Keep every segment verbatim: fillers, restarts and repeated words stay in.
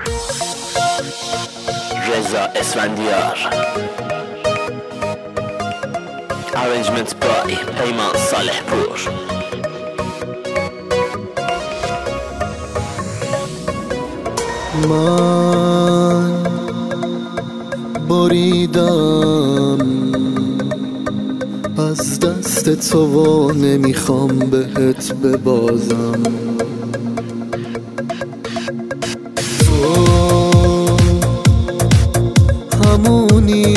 رضا اسفندیار. Arrangement by پیمان صالح پور. من بریدم از دست تو و نمیخوام بهت ببازم. تو همونی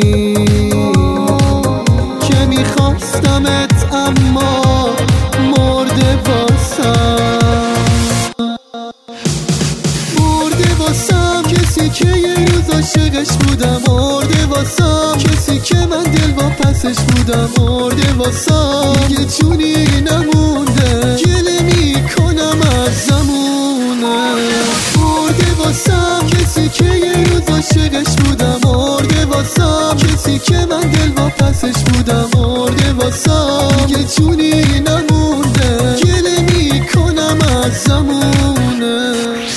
که میخواستمت اما مرده واسم، مرده واسم کسی که یه روز عاشقش بودم، مرده واسم کسی که من دل با پسش بودم، مرده واسم دیگه جونی نمونده، گله میکنم از زمونه. مرده واسم کسی که یه روز عاشقش بودم، مرده واسم کسی که من دل با پسش بودم، مرده واسم دیگه جونی نمونده، گله میکنم از زمونه.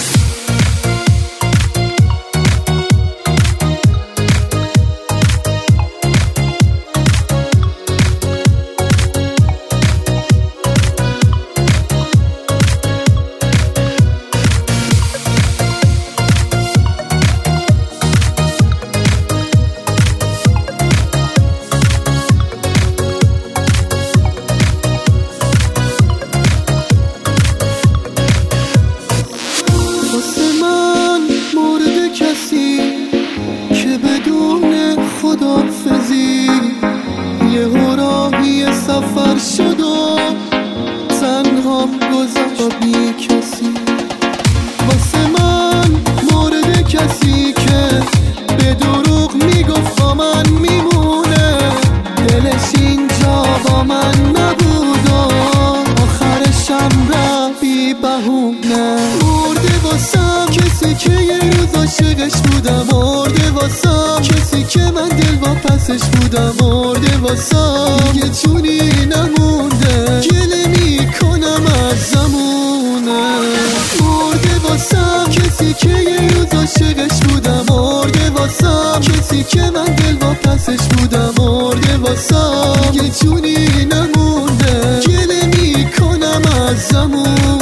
یه راهی سفر شد و تنهام گذاشت بی کسی، واسه من مورد کسی که به دروغ میگفت با من میمونه، دلش اینجا با من نبود و آخرشم رفت بی بهونه. مرده واسم کسی که یه روز عاشقش بودم، مرده واسم کسی که من دل با پسش بودم، مرده واسم دیگه جونی نمونده، گله میکنم از زمونه. مرده واسم کسی که یه روز عاشقش بودم، مرده واسم کسی که من دل با پسش بودم، مرده واسم دیگه جونی نمونده، گله میکنم از زمونه.